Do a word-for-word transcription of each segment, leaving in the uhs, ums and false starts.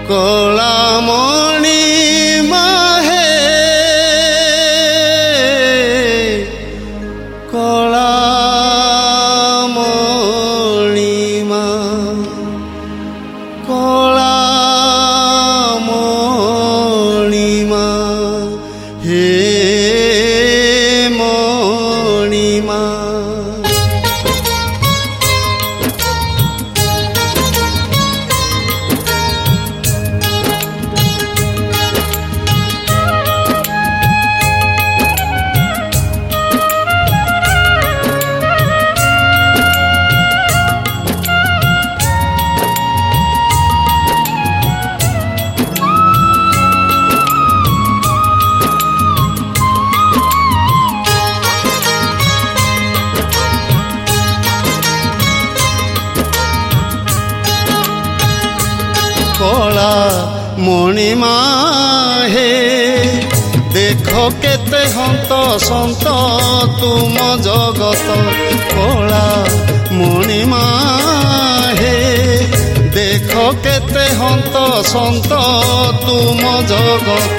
କଳାମଣି ମାହେ କଳାମଣି ମା କଳାମଣି ମା ହେ ମଣି ମା କଳାମଣି ମା ହେ ଦେଖ କେତେ ହନ୍ତ ସନ୍ତ ତୁମ ଜଗତ କଳାମଣି ମା ହେ ଦେଖ କେତେ ହନ୍ତ ସନ୍ତ ତୁମ ଜଗତ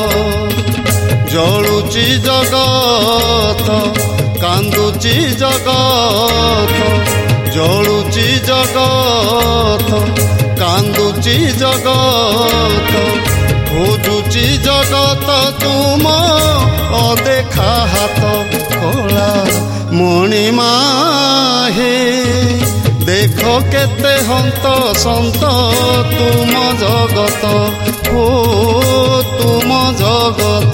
ଜଳୁଛି ଜଗତ କାନ୍ଦୁଛି ଜଗତ ଜଳୁଛି ଜଗତ କାନ୍ଦୁଛି ଜଗତ ଖୋଜୁଛି ଜଗତ ତୁମ ଅଦେଖା ହାତ କଳାମଣି ମା ହେ ଦେଖ କେତେ ହନ୍ତ ସନ୍ତ ତୁମ ଜଗତ ଓ ତୁମ ଜଗତ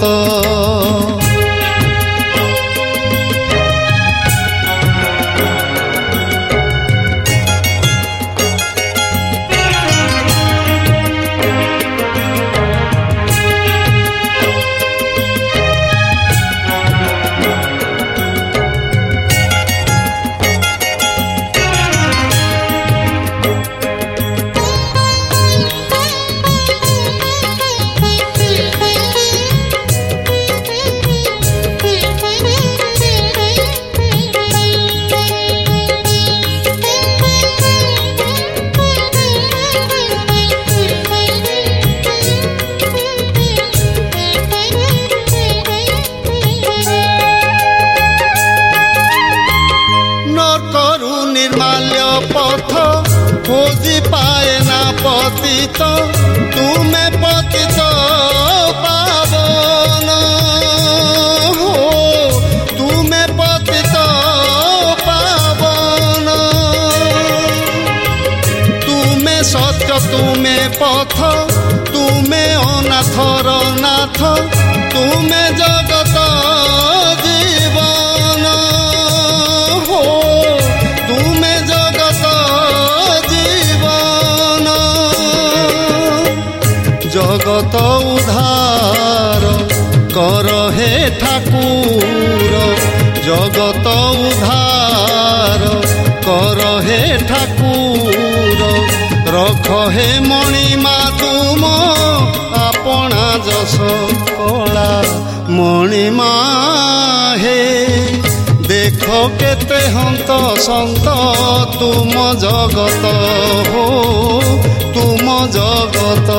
खोजी पाए ना पतित तुमे पतित पावन हो तुमे पतित पावन तुमे सत्य तुमे पथ तुमे अनाथर नाथ तुमे जगत जीवन हो तुमे जगत जगत उद्धार कर हे ठाकुर जगत उद्धार कर हे ठाकुर रख हे मणिमा तुम आपना जस कଳାमଣି ମା हे देख केते हंत संत तुम जगत हो तुम जगत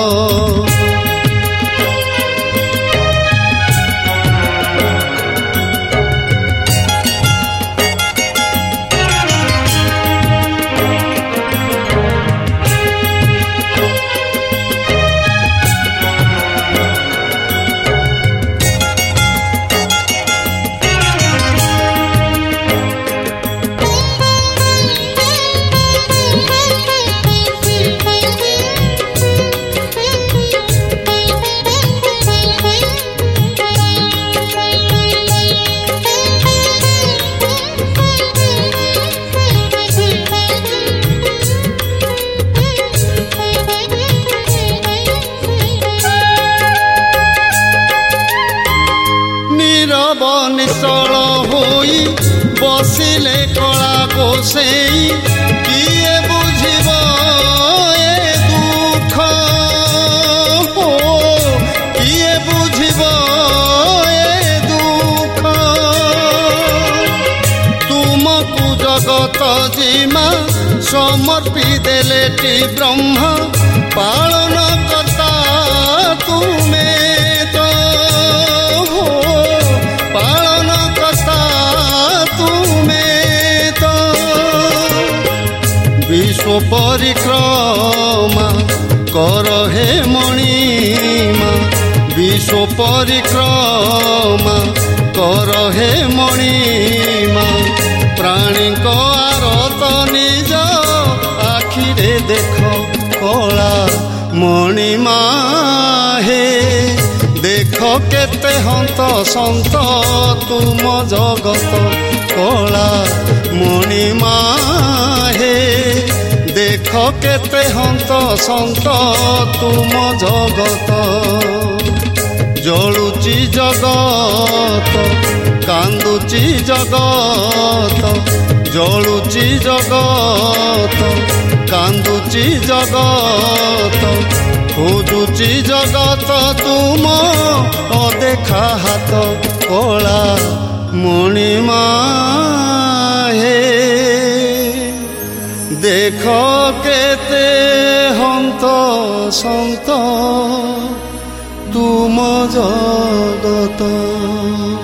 निश्चल होई बसिले कला गोसेई किए बुझिब ए दुख हो किए बुझिब ए दुख तुमको जगत जीमा समर्पी देले टी ब्रह्म पालन कर्ता तुमे तो हो पालन कर्ता तुमे तो विश्व परिक्रमा कर हे मणिमा विश्व परिक्रमा कर हे मणिमा प्राणी को आरत निज आखिरे देख कला मणिमा हे देख केते हंत संत तुम जगत कला मणिमा हे देख केते हंत संत तुम जगत जलुची जगत कांदुची जगत जलुची जगत कांदुची जगत खोजुची जगत तुम अदेखा हाथ कला मणिमा हे देख केते हंत संत तुम जगत।